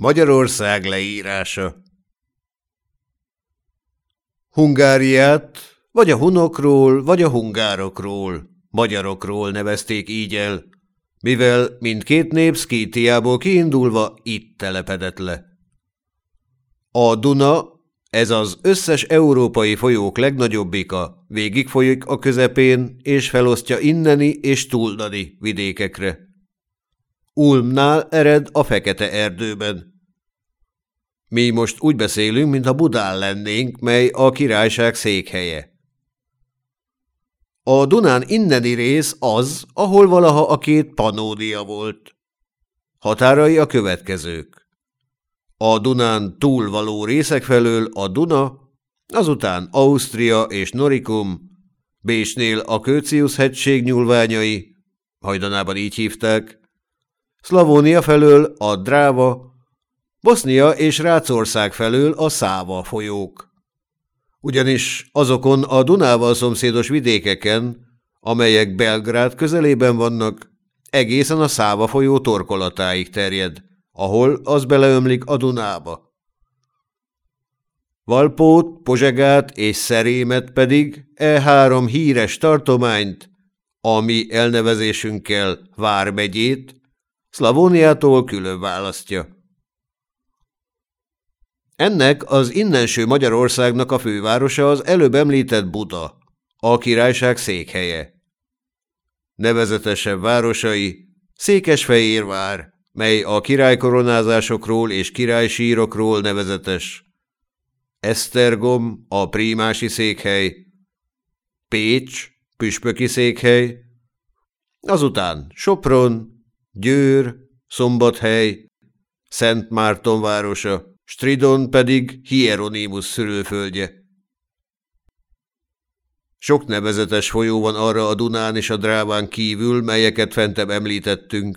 Magyarország leírása. Hungáriát vagy a hunokról, vagy a hungárokról, magyarokról nevezték így el, mivel mindkét nép Szkítiából kiindulva itt telepedett le. A Duna, ez az összes európai folyók legnagyobbika, végigfolyik a közepén, és felosztja inneni és túldani vidékekre. Ulmnál ered a Fekete-erdőben. Mi most úgy beszélünk, mintha Budán lennénk, mely a királyság székhelye. A Dunán inneni rész az, ahol valaha a két Pannónia volt. Határai a következők. A Dunán túlvaló részek felől a Duna, azután Ausztria és Noricum, Bécsnél a Köcius-hegység nyúlványai, hajdanában így hívták, Szlavónia felől a Dráva, Bosznia és Rácország felől a Száva folyók. Ugyanis azokon a Dunával szomszédos vidékeken, amelyek Belgrád közelében vannak, egészen a Száva folyó torkolatáig terjed, ahol az beleömlik a Dunába. Valpót, Pozsegát és Szerémet pedig három híres tartományt, a mi elnevezésünkkel Vármegyét, Szlavóniától külön választja. Ennek az innenső Magyarországnak a fővárosa az előbb említett Buda, a királyság székhelye. Nevezetesebb városai Székesfehérvár, mely a királykoronázásokról és királysírokról nevezetes, Esztergom, a prímási székhely, Pécs, püspöki székhely, azután Sopron, Győr, Szombathely, Szent Márton városa, Stridon pedig Hieronymus szülőföldje. Sok nevezetes folyó van arra a Dunán és a Dráván kívül, melyeket fentebb említettünk.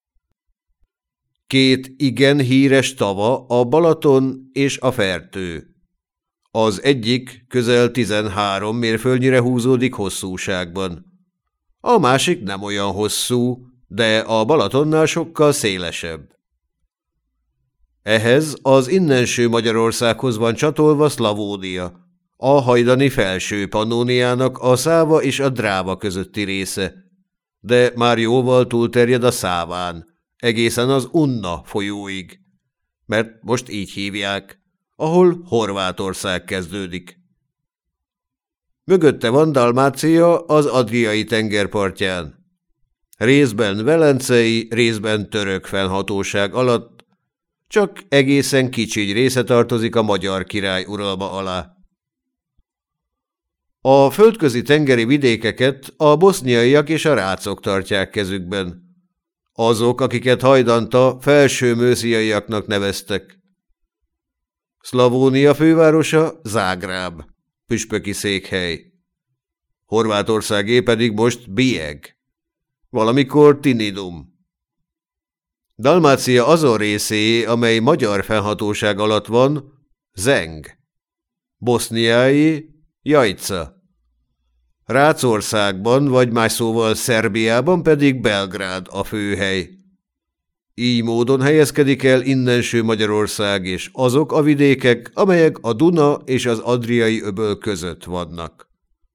Két igen híres tava, a Balaton és a Fertő. Az egyik közel 13 mérföldnyire húzódik hosszúságban. A másik nem olyan hosszú, de a Balatonnál sokkal szélesebb. Ehhez az innenső Magyarországhoz van csatolva Szlavónia, a hajdani felső Pannóniának a Száva és a Dráva közötti része, de már jóval túlterjed a Száván, egészen az Unna folyóig, mert most így hívják, ahol Horvátország kezdődik. Mögötte van Dalmácia az Adriai tengerpartján, részben velencei, részben török fennhatóság alatt, csak egészen kicsi része tartozik a magyar király uralma alá. A földközi tengeri vidékeket a boszniaiak és a rácok tartják kezükben. Azok, akiket hajdanta felső mősziaiaknak neveztek. Szlavónia fővárosa Zágráb, püspöki székhely. Horvátországé pedig most Bijeg, valamikor Tinidum. Dalmácia azon részé, amely magyar fennhatóság alatt van, Zeng. Boszniái Jajca. Rácországban, vagy más szóval Szerbiában pedig Belgrád a főhely. Így módon helyezkedik el innenső Magyarország és azok a vidékek, amelyek a Duna és az Adriai öböl között vannak.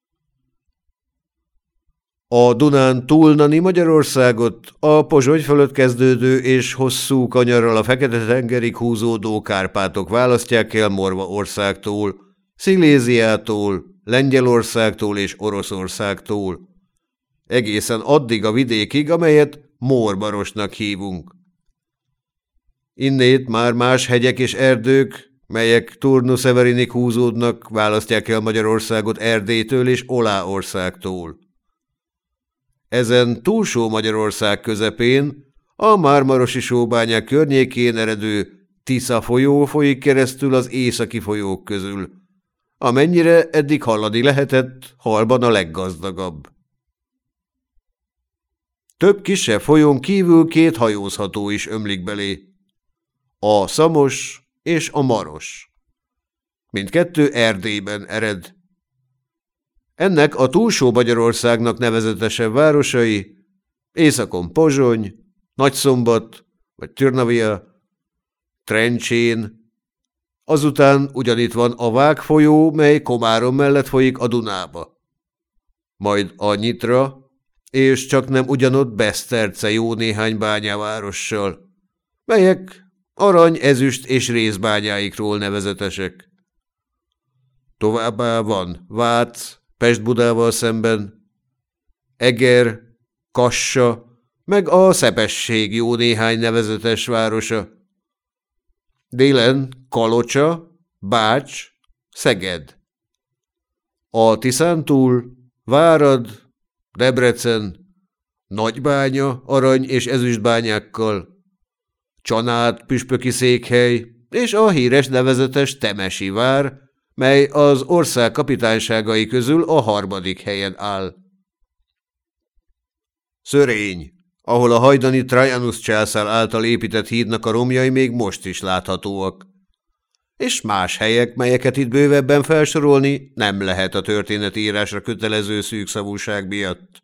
A Dunán túlnani Magyarországot a Pozsony fölött kezdődő és hosszú kanyarral a Fekete-tengerig húzódó Kárpátok választják el Morvaországtól, Sziléziától, Lengyelországtól és Oroszországtól, egészen addig a vidékig, amelyet Mórbarosnak hívunk. Innét már más hegyek és erdők, melyek Turnu-Severinig húzódnak, választják el Magyarországot Erdélytől és Oláországtól. Ezen túlsó Magyarország közepén, a Mármarosi sóbányák környékén eredő Tisza folyó folyik keresztül az északi folyók közül, amennyire eddig hallani lehetett, halban a leggazdagabb. Több kisebb folyón kívül két hajózható is ömlik belé, a Szamos és a Maros. Mindkettő Erdélyben ered. Ennek a túlsó Magyarországnak nevezetesebb városai északon Pozsony, Nagyszombat vagy Trnavia, Trencsén. Azután ugyanitt van a Vág folyó, mely Komárom mellett folyik a Dunába. Majd a Nyitra, és csak nem ugyanott Beszterce jó néhány bányavárossal, melyek arany, ezüst és rézbányáikról nevezetesek. Továbbá van Vác, Pest-Budával szemben, Eger, Kassa, meg a Szepesség jó néhány nevezetes városa. Délen Kalocsa, Bács, Szeged. A Tiszán túl Várad, Debrecen, Nagybánya arany- és ezüstbányákkal, Csanád püspöki székhely és a híres nevezetes Temesi vár, mely az ország kapitányságai közül a 3. helyen áll. Szörény, ahol a hajdani Trajanus császár által épített hídnak a romjai még most is láthatóak, és más helyek, melyeket itt bővebben felsorolni nem lehet a történetírásra kötelező szűkszavúság miatt.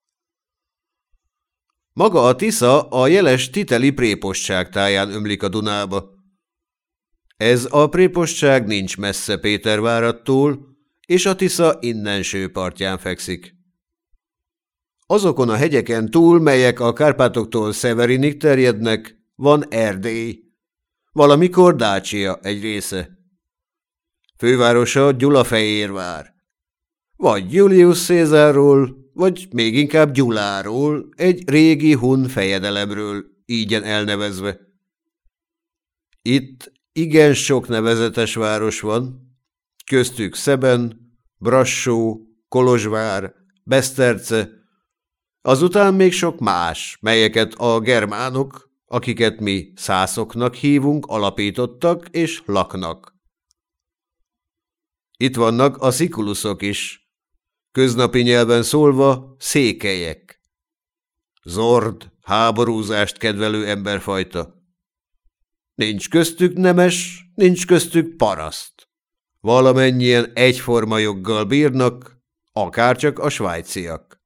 Maga a Tisza a jeles titeli prépostság táján ömlik a Dunába. Ez a prépostság nincs messze Péterváradtól, és a Tisza innen sőpartján fekszik. Azokon a hegyeken túl, melyek a Kárpátoktól Szeverinig terjednek, van Erdély, valamikor Dácsia egy része. Fővárosa Gyulafehérvár, vagy Julius Cézárról, vagy még inkább Gyuláról, egy régi hun fejedelemről, ígyen elnevezve. Itt igen sok nevezetes város van, köztük Szeben, Brassó, Kolozsvár, Beszterce, azután még sok más, melyeket a germánok, akiket mi szászoknak hívunk, alapítottak és laknak. Itt vannak a szikuluszok is, köznapi nyelven szólva székelyek. Zord, háborúzást kedvelő emberfajta. Nincs köztük nemes, nincs köztük paraszt. Valamennyien egyforma joggal bírnak, akárcsak a svájciak.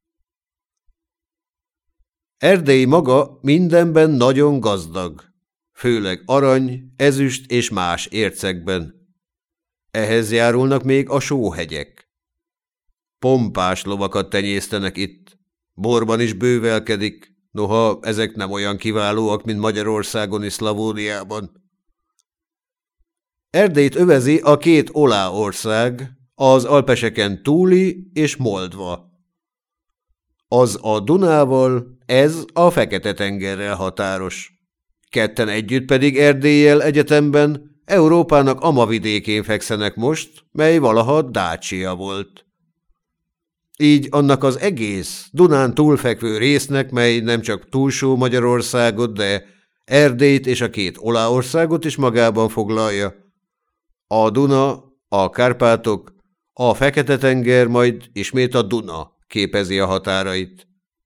Erdély maga mindenben nagyon gazdag, főleg arany, ezüst és más ércekben. Ehhez járulnak még a sóhegyek. Pompás lovakat tenyésztenek itt, borban is bővelkedik, noha ezek nem olyan kiválóak, mint Magyarországon és Szlavóniában. Erdélyt övezi a 2 oláország, az Alpeseken túli és Moldva. Az a Dunával, ez a Fekete-tengerrel határos. Ketten együtt pedig Erdéllyel egyetemben Európának amavidékén fekszenek most, mely valaha Dácsia volt. Így annak az egész Dunán túlfekvő résznek, mely nem csak túlsó Magyarországot, de Erdélyt és a 2 oláországot is magában foglalja. A Duna, a Kárpátok, a Fekete-tenger, majd ismét a Duna képezi a határait.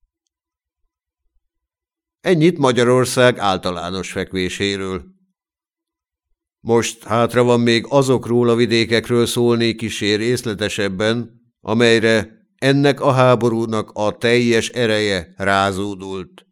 Ennyit Magyarország általános fekvéséről. Most hátra van még azokról a vidékekről szólni kissé részletesebben, amelyre ennek a háborúnak a teljes ereje rázódult.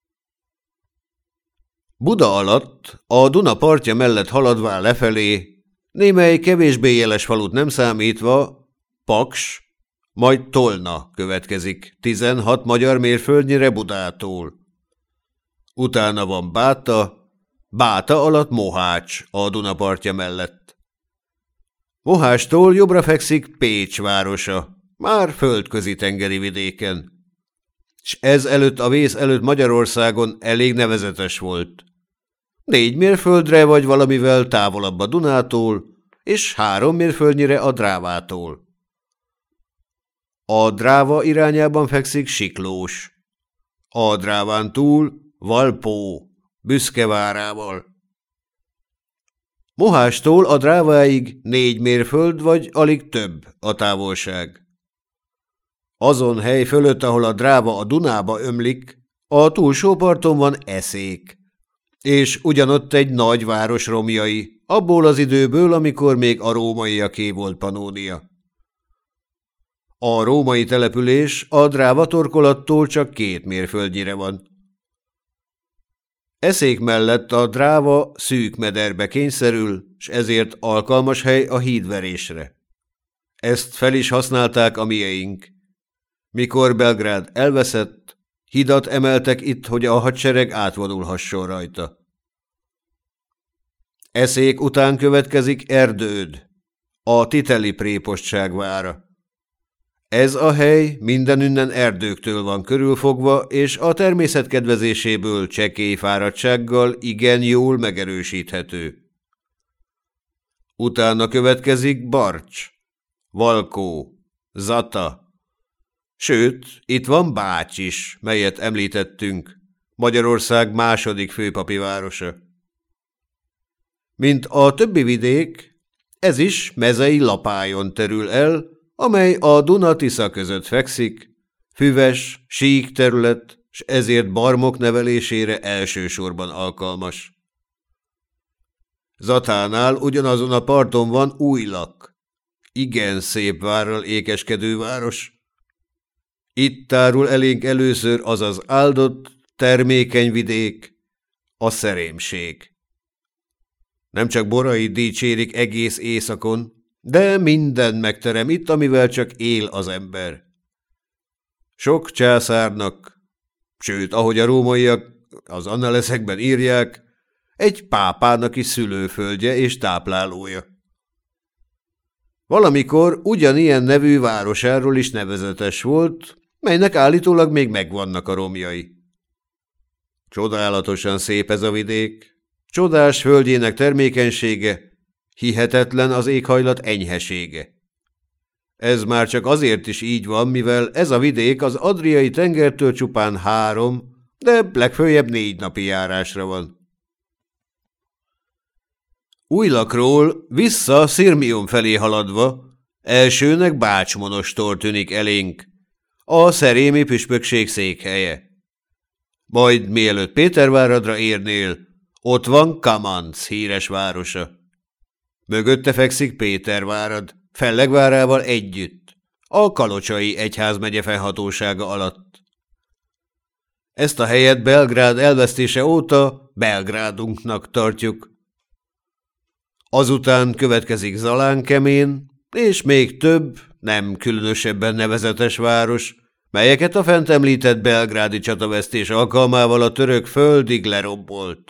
Buda alatt, a Duna partja mellett haladván lefelé, némely kevésbé jeles falut nem számítva, Paks, majd Tolna következik 16 magyar mérföldnyire Budától. Utána van Báta, Báta alatt Mohács a Duna partja mellett. Mohácstól jobbra fekszik Pécs városa, már földközi tengeri vidéken, s ez előtt a vész előtt Magyarországon elég nevezetes volt. 4 mérföldre vagy valamivel távolabb a Dunától, és 3 mérföldnyire a Drávától. A Dráva irányában fekszik Siklós. A Dráván túl Valpó, Büszkevárával. Mohácstól a Dráváig 4 mérföld vagy alig több a távolság. Azon hely fölött, ahol a Dráva a Dunába ömlik, a túlsó parton van Eszék, és ugyanott egy nagy város romjai, abból az időből, amikor még a rómaiaké volt Pannónia. A római település a Dráva torkolattól csak 2 mérföldnyire van. Eszék mellett a Dráva szűk mederbe kényszerül, s ezért alkalmas hely a hídverésre. Ezt fel is használták a mieink. Mikor Belgrád elveszett, hidat emeltek itt, hogy a hadsereg átvonulhasson rajta. Eszék után következik Erdőd, a titeli prépostság vára. Ez a hely mindenünnen erdőktől van körülfogva, és a természet kedvezéséből csekély fáradtsággal igen jól megerősíthető. Utána következik Barcs, Valkó, Zata, sőt, itt van Bács is, melyet említettünk, Magyarország második főpapi városa. Mint a többi vidék, ez is mezei lapályon terül el, amely a Duna-Tisza között fekszik, füves, sík terület, s ezért barmok nevelésére elsősorban alkalmas. Zatánál ugyanazon a parton van Újlak, igen szép várral ékeskedő város. Itt tárul elénk először az az áldott, termékeny vidék, a szerémség. Nem csak borai dicsérik egész északon, de minden megterem itt, amivel csak él az ember. Sok császárnak, sőt, ahogy a rómaiak az annaleszekben írják, egy pápának is szülőföldje és táplálója. Valamikor ugyanilyen nevű városáról is nevezetes volt, melynek állítólag még megvannak a romjai. Csodálatosan szép ez a vidék, csodás földjének termékenysége, hihetetlen az éghajlat enyhesége. Ez már csak azért is így van, mivel ez a vidék az Adriai tengertől csupán 3, de legföljebb 4 napi járásra van. Újlakról vissza Szirmium felé haladva, elsőnek Bács-Monostor tűnik elénk, a szerémi püspökség székhelye. Majd mielőtt Péterváradra érnél, ott van Kamanc híres városa. Mögötte fekszik Pétervárad, Fellegvárával együtt, a Kalocsai egyházmegye felhatósága alatt. Ezt a helyet Belgrád elvesztése óta Belgrádunknak tartjuk. Azután következik Zalánkemén, és még több, nem különösebben nevezetes város, melyeket a fent említett belgrádi csatavesztés alkalmával a török földig lerombolt.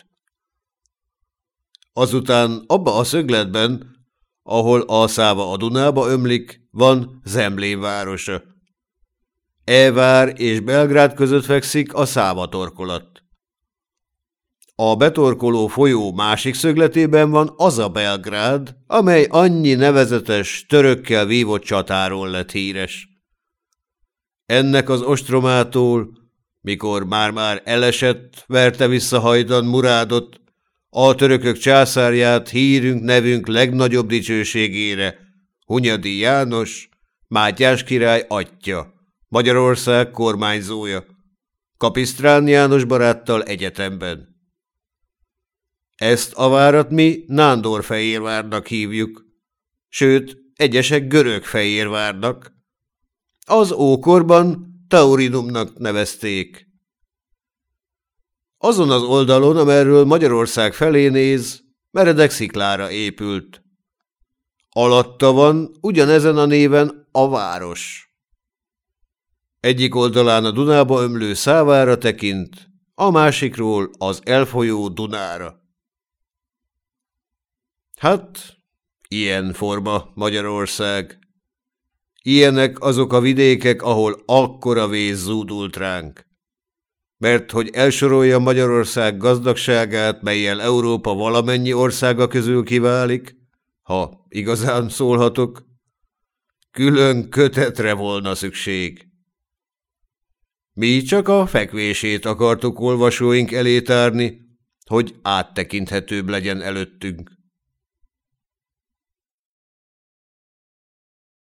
Azután abba a szögletben, ahol a Száva a Dunába ömlik, van Zemlén városa. Vár és Belgrád között fekszik a Száva torkolat. A betorkoló folyó másik szögletében van az a Belgrád, amely annyi nevezetes, törökkel vívott csatáról lett híres. Ennek az ostromától, mikor már elesett, verte vissza Hajdan Murádot, a törökök császárját hírünk nevünk legnagyobb dicsőségére, Hunyadi János, Mátyás király atyja, Magyarország kormányzója, Kapisztrán János baráttal egyetemben. Ezt a várat mi Nándorfehérvárnak hívjuk, sőt, egyesek Görögfehérvárnak. Az ókorban Taurinumnak nevezték. Azon az oldalon, amerről Magyarország felé néz, meredek sziklára épült. Alatta van ugyanezen a néven a város. Egyik oldalán a Dunába ömlő Szávára tekint, a másikról az elfolyó Dunára. Hát, ilyen forma Magyarország. Ilyenek azok a vidékek, ahol akkora víz zúdult ránk. Mert hogy elsorolja Magyarország gazdagságát, mellyel Európa valamennyi országa közül kiválik, ha igazán szólhatok, külön kötetre volna szükség. Mi csak a fekvését akartuk olvasóink elé tárni, hogy áttekinthetőbb legyen előttünk.